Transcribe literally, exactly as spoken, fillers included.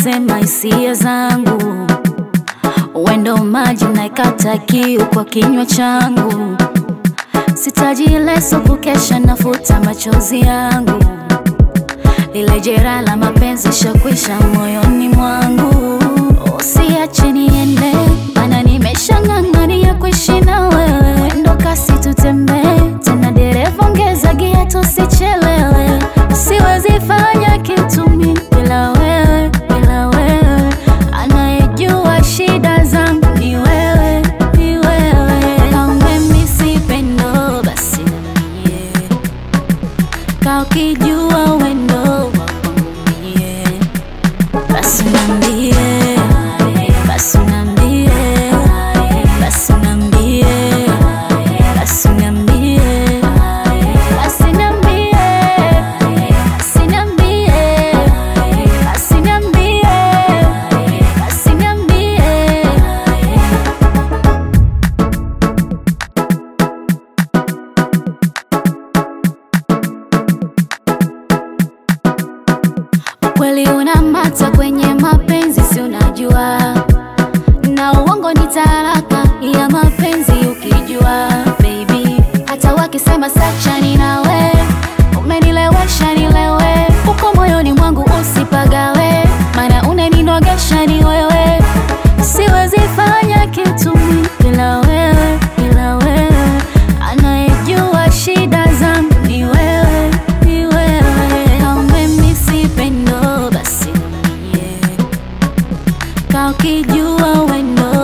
kusema hisia zangu, wendo maji naikata kiu kwa kinywa changu. Sitaji leso kukesha nafuta machozi yangu, lile jeraha la mapenzi shakwisha moyoni mwangu. Usiache niende, maana nimeshang'ang'ania kuishi na wewe. Wendo kasi tutembee, tena dereva ongeza gia tusichelewe. Siwezi fanya kitu mimi bila wewe, bila wewe. Anayejua shida zangu ni wewe, ni wewe. Kamwe mimi sipendo basi niambie, ka ukijua wendo wa kwangu mie, basi niambie, basi niambie, basi niambie, basi niambie, basi niambie, basi niambie, basi niambie, basi niambie. Kweli unamata kwenye mapenzi, si unajua, na uongo ni talaka ya mapenzi ukijua. Baby, hata wakisema sacha ni nawe, umenilewesha nilewe, uko moyoni mwangu usipagawe, maana unaninogesha ni wewe. Siwezi fanya kitu mimi bila wewe, bila wewe. Anayejua shida zangu ni wewe, ni wewe. Kamwe mimi sipendo basi niambie, ka ukijua wendo